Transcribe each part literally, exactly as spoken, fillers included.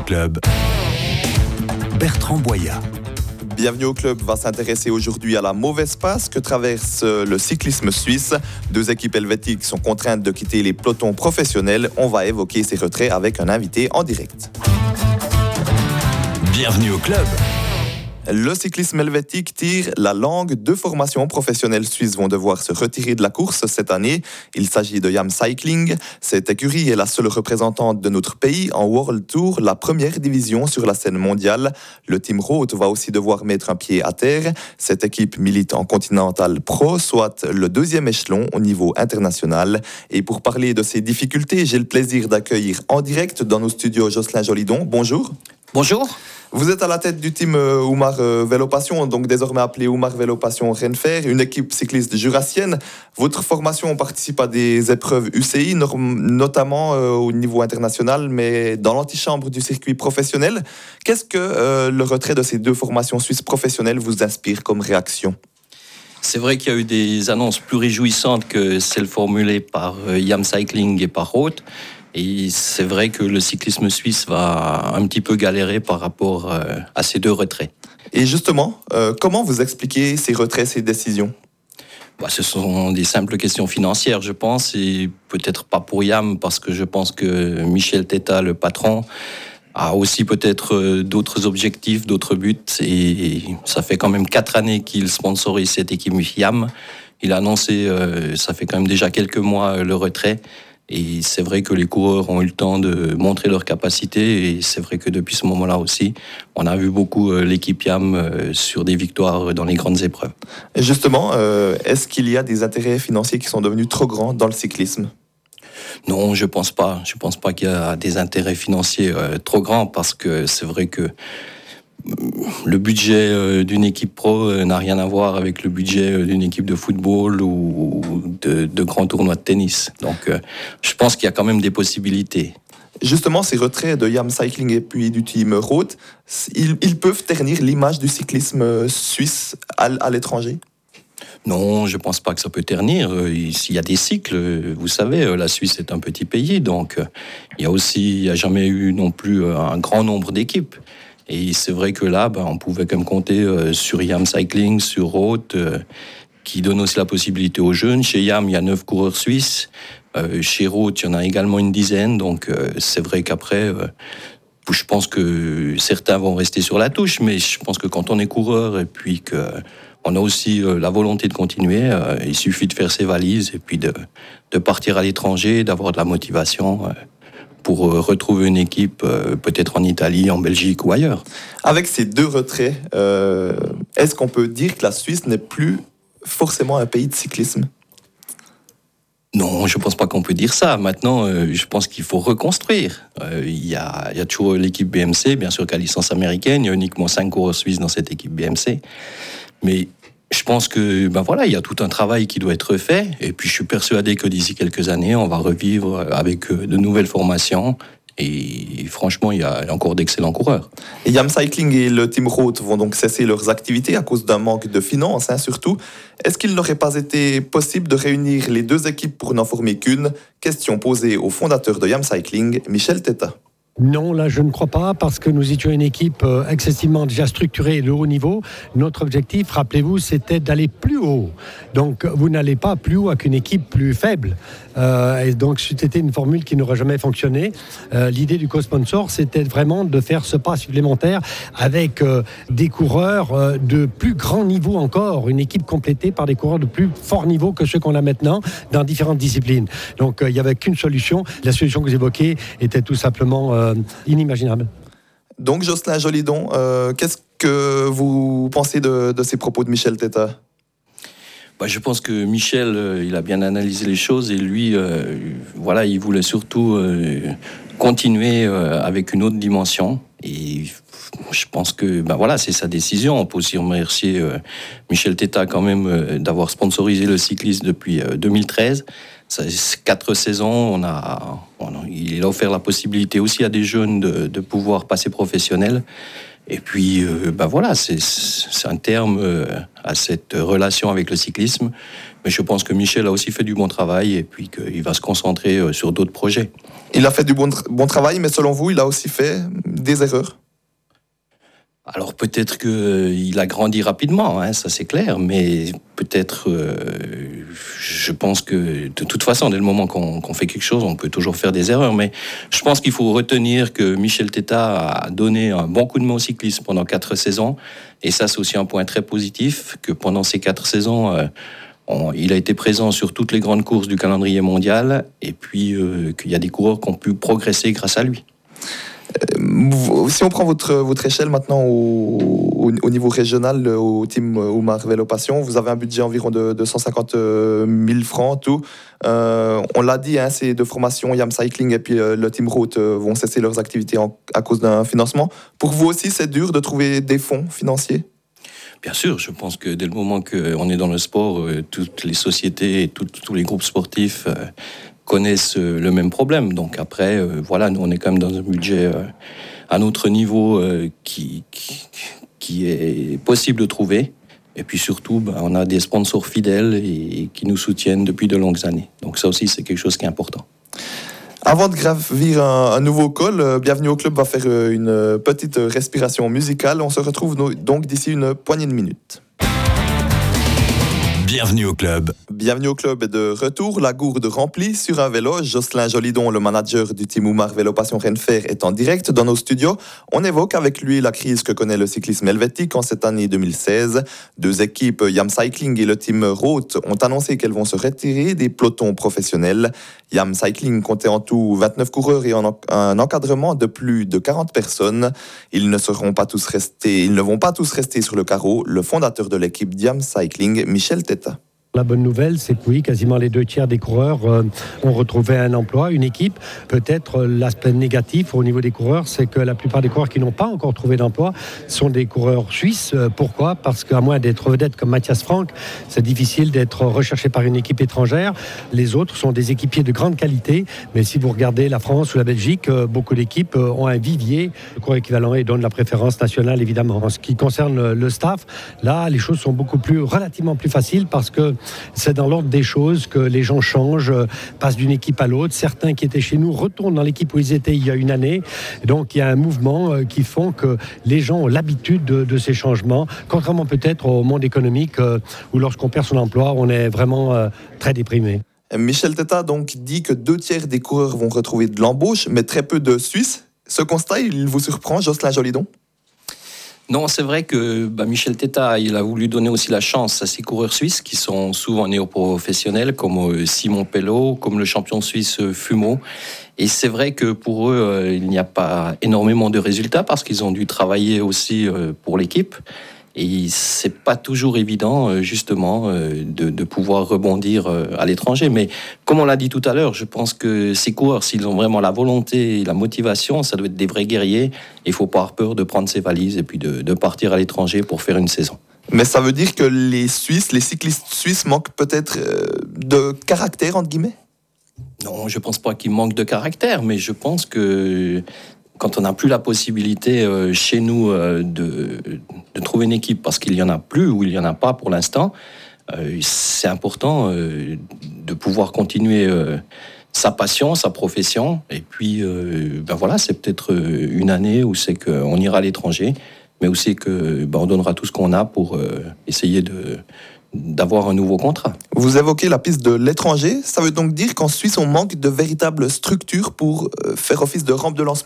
club. Bertrand Boyat. Bienvenue au club va s'intéresser aujourd'hui à la mauvaise passe que traverse le cyclisme suisse. Deux équipes helvétiques sont contraintes de quitter les pelotons professionnels. On va évoquer ces retraits avec un invité en direct. Bienvenue au club. Le cyclisme helvétique tire la langue. Deux formations professionnelles suisses vont devoir se retirer de la course cette année. Il s'agit de Yam Cycling. Cette écurie est la seule représentante de notre pays en World Tour, la première division sur la scène mondiale. Le Team Roth va aussi devoir mettre un pied à terre. Cette équipe milite en Continental Pro, soit le deuxième échelon au niveau international. Et pour parler de ces difficultés, j'ai le plaisir d'accueillir en direct dans nos studios Jocelyn Jolidon. Bonjour. Bonjour. Vous êtes à la tête du team euh, Oumar euh, Vélo Passion, donc désormais appelé Oumar Vélo Passion Renfer, une équipe cycliste jurassienne. Votre formation participe à des épreuves U C I, notamment euh, au niveau international, mais dans l'antichambre du circuit professionnel. Qu'est-ce que euh, le retrait de ces deux formations suisses professionnelles vous inspire comme réaction ? C'est vrai qu'il y a eu des annonces plus réjouissantes que celles formulées par euh, Yam Cycling et par Roth. Et c'est vrai que le cyclisme suisse va un petit peu galérer par rapport euh, à ces deux retraits. Et justement, euh, comment vous expliquez ces retraits, ces décisions ? Bah, ce sont des simples questions financières, je pense, et peut-être pas pour Yam, parce que je pense que Michel Teta, le patron, a aussi peut-être d'autres objectifs, d'autres buts, et ça fait quand même quatre années qu'il sponsorise cette équipe Yam. Il a annoncé, euh, ça fait quand même déjà quelques mois, le retrait. Et c'est vrai que les coureurs ont eu le temps de montrer leurs capacités. Et c'est vrai que depuis ce moment-là aussi, on a vu beaucoup l'équipe Yam sur des victoires dans les grandes épreuves. Et justement, euh, est-ce qu'il y a des intérêts financiers qui sont devenus trop grands dans le cyclisme ? Non, je pense pas. Je pense pas qu'il y a des intérêts financiers euh, trop grands, parce que c'est vrai que le budget d'une équipe pro n'a rien à voir avec le budget d'une équipe de football ou de, de grands tournois de tennis. Donc, je pense qu'il y a quand même des possibilités. Justement, ces retraits de Yam Cycling et puis du Team Roth, ils, ils peuvent ternir l'image du cyclisme suisse à, à l'étranger ? Non, je ne pense pas que ça peut ternir. Il y a des cycles, vous savez, la Suisse est un petit pays, donc il y a aussi, il n'y a jamais eu non plus un grand nombre d'équipes. Et c'est vrai que là, ben, on pouvait quand même compter euh, sur Yam Cycling, sur Roth, euh, qui donne aussi la possibilité aux jeunes. Chez Yam, il y a neuf coureurs suisses. Euh, chez Roth, il y en a également une dizaine. Donc, euh, c'est vrai qu'après, euh, je pense que certains vont rester sur la touche. Mais je pense que quand on est coureur et puis qu'on a aussi euh, la volonté de continuer, euh, il suffit de faire ses valises et puis de, de partir à l'étranger, d'avoir de la motivation. Euh, pour retrouver une équipe, euh, peut-être en Italie, en Belgique ou ailleurs. Avec ces deux retraits, euh, est-ce qu'on peut dire que la Suisse n'est plus forcément un pays de cyclisme ? Non, je ne pense pas qu'on peut dire ça. Maintenant, euh, je pense qu'il faut reconstruire. Euh, il y a, il y a toujours l'équipe B M C, bien sûr qu'à licence américaine, il y a uniquement cinq coureurs suisses dans cette équipe B M C. Mais je pense que, ben voilà, il y a tout un travail qui doit être fait. Et puis, je suis persuadé que d'ici quelques années, on va revivre avec de nouvelles formations. Et franchement, il y a encore d'excellents coureurs. Et Yam Cycling et le Team Roth vont donc cesser leurs activités à cause d'un manque de finances, hein, surtout. Est-ce qu'il n'aurait pas été possible de réunir les deux équipes pour n'en former qu'une ? Question posée au fondateur de Yam Cycling, Michel Teta. Non, là je ne crois pas, parce que nous étions une équipe excessivement déjà structurée de haut niveau. Notre objectif, rappelez-vous, c'était d'aller plus haut. Donc vous n'allez pas plus haut avec une équipe plus faible. Euh, et donc c'était une formule qui n'aurait jamais fonctionné. Euh, l'idée du co-sponsor, c'était vraiment de faire ce pas supplémentaire avec euh, des coureurs euh, de plus grand niveau encore, une équipe complétée par des coureurs de plus fort niveau que ceux qu'on a maintenant dans différentes disciplines. Donc euh, il n'y avait qu'une solution. La solution que vous évoquez était tout simplement euh, inimaginable. Donc Jocelyn Jolidon, euh, qu'est-ce que vous pensez de, de ces propos de Michel Teta ? Bah, je pense que Michel, euh, il a bien analysé les choses et lui, euh, voilà, il voulait surtout euh, continuer euh, avec une autre dimension. Et je pense que, ben voilà, c'est sa décision. On peut aussi remercier euh, Michel Teta quand même euh, d'avoir sponsorisé le cyclisme depuis euh, deux mille treize. Ça, quatre saisons, on a, on a, il a offert la possibilité aussi à des jeunes de, de pouvoir passer professionnel. Et puis, euh, ben voilà, c'est, c'est un terme euh, à cette relation avec le cyclisme. Mais je pense que Michel a aussi fait du bon travail et puis qu'il va se concentrer euh, sur d'autres projets. Il a fait du bon, bon travail, mais selon vous, il a aussi fait des erreurs? Alors peut-être qu'il a grandi rapidement, hein, ça c'est clair, mais peut-être, euh, je pense que de toute façon, dès le moment qu'on, qu'on fait quelque chose, on peut toujours faire des erreurs, mais je pense qu'il faut retenir que Michel Teta a donné un bon coup de main au cyclisme pendant quatre saisons, et ça c'est aussi un point très positif, que pendant ces quatre saisons, euh, on, il a été présent sur toutes les grandes courses du calendrier mondial, et puis euh, qu'il y a des coureurs qui ont pu progresser grâce à lui. Si on prend votre, votre échelle maintenant au, au, au niveau régional, au team Oumar Vélo Passion, vous avez un budget environ de, de cent cinquante mille francs, tout. Euh, on l'a dit, hein, ces deux formations, Yam Cycling et puis euh, le team Route, euh, vont cesser leurs activités en, à cause d'un financement. Pour vous aussi, c'est dur de trouver des fonds financiers? Bien sûr, je pense que dès le moment qu'on est dans le sport, euh, toutes les sociétés et tout, tous les groupes sportifs euh, connaissent le même problème. Donc après, euh, voilà, nous on est quand même dans un budget euh, à notre niveau euh, qui, qui, qui est possible de trouver. Et puis surtout, ben, on a des sponsors fidèles et, et qui nous soutiennent depuis de longues années. Donc ça aussi, c'est quelque chose qui est important. Avant de gravir un, un nouveau col, euh, Bienvenue au Club va faire euh, une petite respiration musicale. On se retrouve no- donc d'ici une poignée de minutes. Bienvenue au club. Bienvenue au club est de retour, la gourde remplie sur un vélo. Jocelyn Jolidon, le manager du team Oumar Vélo Passion Rennes-Fer, est en direct dans nos studios. On évoque avec lui la crise que connaît le cyclisme helvétique en cette année deux mille seize. Deux équipes, Yam Cycling et le team Roth, ont annoncé qu'elles vont se retirer des pelotons professionnels. Yam Cycling comptait en tout vingt-neuf coureurs et un encadrement de plus de quarante personnes. Ils ne seront pas tous restés, ils ne vont pas tous rester sur le carreau. Le fondateur de l'équipe Yam Cycling, Michel Teta. La bonne nouvelle, c'est que oui, quasiment les deux tiers des coureurs euh, ont retrouvé un emploi, une équipe. Peut-être euh, l'aspect négatif au niveau des coureurs, c'est que la plupart des coureurs qui n'ont pas encore trouvé d'emploi sont des coureurs suisses. Euh, pourquoi ? Parce qu'à moins d'être vedettes comme Mathias Frank, c'est difficile d'être recherché par une équipe étrangère. Les autres sont des équipiers de grande qualité. Mais si vous regardez la France ou la Belgique, euh, beaucoup d'équipes euh, ont un vivier de coureurs équivalents et donnent la préférence nationale, évidemment. En ce qui concerne le staff, là, les choses sont beaucoup plus, relativement plus faciles parce que c'est dans l'ordre des choses que les gens changent, passent d'une équipe à l'autre. Certains qui étaient chez nous retournent dans l'équipe où ils étaient il y a une année. Donc il y a un mouvement qui fait que les gens ont l'habitude de, de ces changements, contrairement peut-être au monde économique où lorsqu'on perd son emploi, on est vraiment très déprimé. Michel Teta donc dit que deux tiers des coureurs vont retrouver de l'embauche, mais très peu de Suisses. Ce constat, il vous surprend, Jocelyn Jolidon ? Non, c'est vrai que bah, Michel Teta, il a voulu donner aussi la chance à ces coureurs suisses qui sont souvent néo-professionnels, comme euh, Simon Pello, comme le champion suisse euh, Fumo. Et c'est vrai que pour eux, euh, il n'y a pas énormément de résultats parce qu'ils ont dû travailler aussi euh, pour l'équipe. Et c'est pas toujours évident, justement, de, de pouvoir rebondir à l'étranger. Mais comme on l'a dit tout à l'heure, je pense que ces coureurs, s'ils ont vraiment la volonté et la motivation, ça doit être des vrais guerriers. Il faut pas avoir peur de prendre ses valises et puis de, de partir à l'étranger pour faire une saison. Mais ça veut dire que les Suisses, les cyclistes suisses manquent peut-être de caractère, entre guillemets ? Non, je pense pas qu'ils manquent de caractère, mais je pense que quand on n'a plus la possibilité euh, chez nous euh, de, de trouver une équipe parce qu'il n'y en a plus ou il n'y en a pas pour l'instant, euh, c'est important euh, de pouvoir continuer euh, sa passion, sa profession. Et puis, euh, ben voilà, c'est peut-être une année où c'est qu'on ira à l'étranger, mais où c'est qu'on ben donnera tout ce qu'on a pour euh, essayer de, d'avoir un nouveau contrat. Vous évoquez la piste de l'étranger. Ça veut donc dire qu'en Suisse, on manque de véritables structures pour euh, faire office de rampe de lancement ?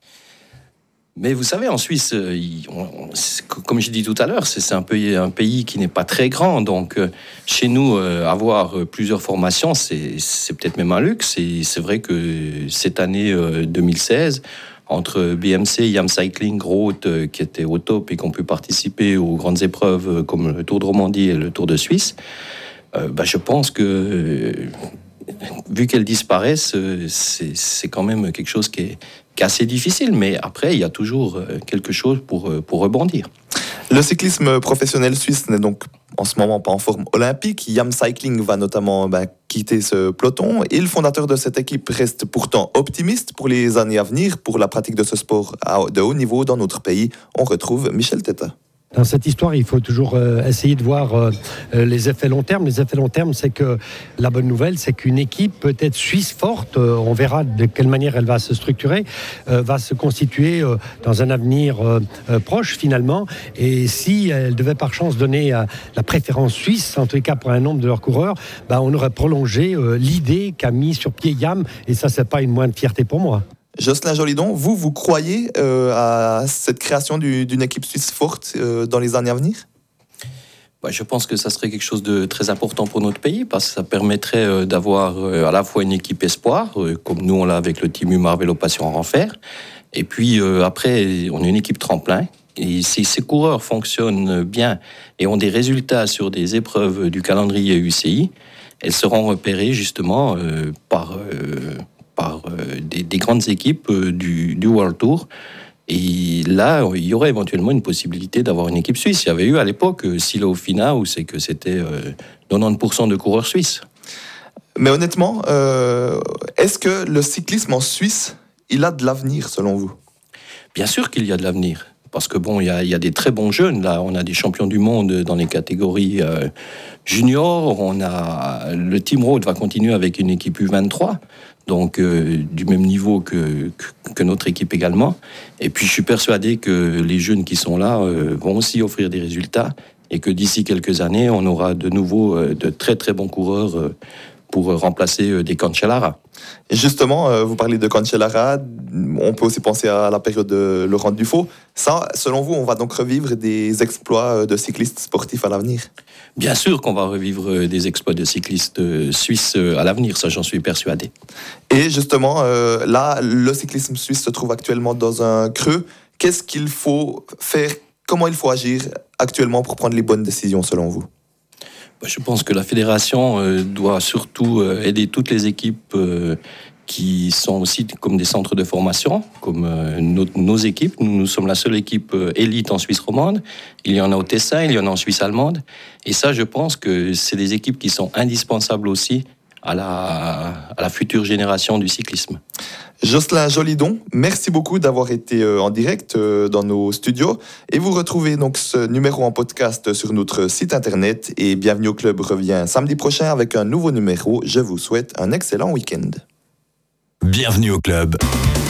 Mais vous savez, en Suisse, il, on, on, comme j'ai dit tout à l'heure, c'est, c'est un, pays, un pays qui n'est pas très grand. Donc, euh, chez nous, euh, avoir plusieurs formations, c'est, c'est peut-être même un luxe. Et c'est vrai que cette année euh, deux mille seize, entre B M C, Yam Cycling, Roth, euh, qui étaient au top et qui ont pu participer aux grandes épreuves euh, comme le Tour de Romandie et le Tour de Suisse, euh, bah, je pense que... Euh, vu qu'elles disparaissent, c'est, c'est quand même quelque chose qui est, qui est assez difficile. Mais après, il y a toujours quelque chose pour, pour rebondir. Le cyclisme professionnel suisse n'est donc en ce moment pas en forme olympique. Yam Cycling va notamment ben, quitter ce peloton. Et le fondateur de cette équipe reste pourtant optimiste pour les années à venir pour la pratique de ce sport de haut niveau dans notre pays. On retrouve Michel Teta. Dans cette histoire, il faut toujours euh, essayer de voir euh, les effets long terme. Les effets long terme, c'est que la bonne nouvelle, c'est qu'une équipe peut-être suisse forte, euh, on verra de quelle manière elle va se structurer, euh, va se constituer euh, dans un avenir euh, euh, proche finalement. Et si elle devait par chance donner euh, la préférence suisse, en tous les cas pour un nombre de leurs coureurs, bah, on aurait prolongé euh, l'idée qu'a mis sur pied Yam. Et ça, c'est pas une moindre fierté pour moi. Jocelyn Jolidon, vous, vous croyez euh, à cette création du, d'une équipe suisse forte euh, dans les années à venir ? Bah, je pense que ça serait quelque chose de très important pour notre pays parce que ça permettrait euh, d'avoir euh, à la fois une équipe espoir, euh, comme nous on l'a avec le Team Umar Vélo Passion Enfer, et puis euh, après on a une équipe tremplin. Et si ces coureurs fonctionnent bien et ont des résultats sur des épreuves du calendrier U C I, elles seront repérées justement euh, par... Euh, par euh, des, des grandes équipes euh, du, du World Tour. Et là, il y aurait éventuellement une possibilité d'avoir une équipe suisse. Il y avait eu à l'époque euh, Silo Fina, où c'est que c'était euh, quatre-vingt-dix pour cent de coureurs suisses. Mais honnêtement, euh, est-ce que le cyclisme en Suisse, il a de l'avenir selon vous ? Bien sûr qu'il y a de l'avenir. Parce que bon, il y a, il y a des très bons jeunes. Là, on a des champions du monde dans les catégories euh, juniors. On a le Team Road va continuer avec une équipe U vingt-trois, donc euh, du même niveau que, que que notre équipe également. Et puis, je suis persuadé que les jeunes qui sont là euh, vont aussi offrir des résultats et que d'ici quelques années, on aura de nouveau euh, de très très bons coureurs euh, pour remplacer des Cancellara. Et justement, vous parlez de Cancellara, on peut aussi penser à la période de Laurent Dufaux. Ça, selon vous, on va donc revivre des exploits de cyclistes sportifs à l'avenir ? Bien sûr qu'on va revivre des exploits de cyclistes suisses à l'avenir, ça j'en suis persuadé. Et justement, euh, là, le cyclisme suisse se trouve actuellement dans un creux. Qu'est-ce qu'il faut faire ? Comment il faut agir actuellement pour prendre les bonnes décisions selon vous ? Je pense que la fédération euh, doit surtout euh, aider toutes les équipes euh, qui sont aussi comme des centres de formation, comme euh, nos, nos équipes. Nous, nous sommes la seule équipe euh, élite en Suisse romande. Il y en a au Tessin, il y en a en Suisse allemande. Et ça, je pense que c'est des équipes qui sont indispensables aussi à la, à la future génération du cyclisme. Jocelyn Jolidon, merci beaucoup d'avoir été en direct dans nos studios. Et vous retrouvez donc ce numéro en podcast sur notre site internet. Et Bienvenue au Club revient samedi prochain avec un nouveau numéro. Je vous souhaite un excellent week-end. Bienvenue au Club.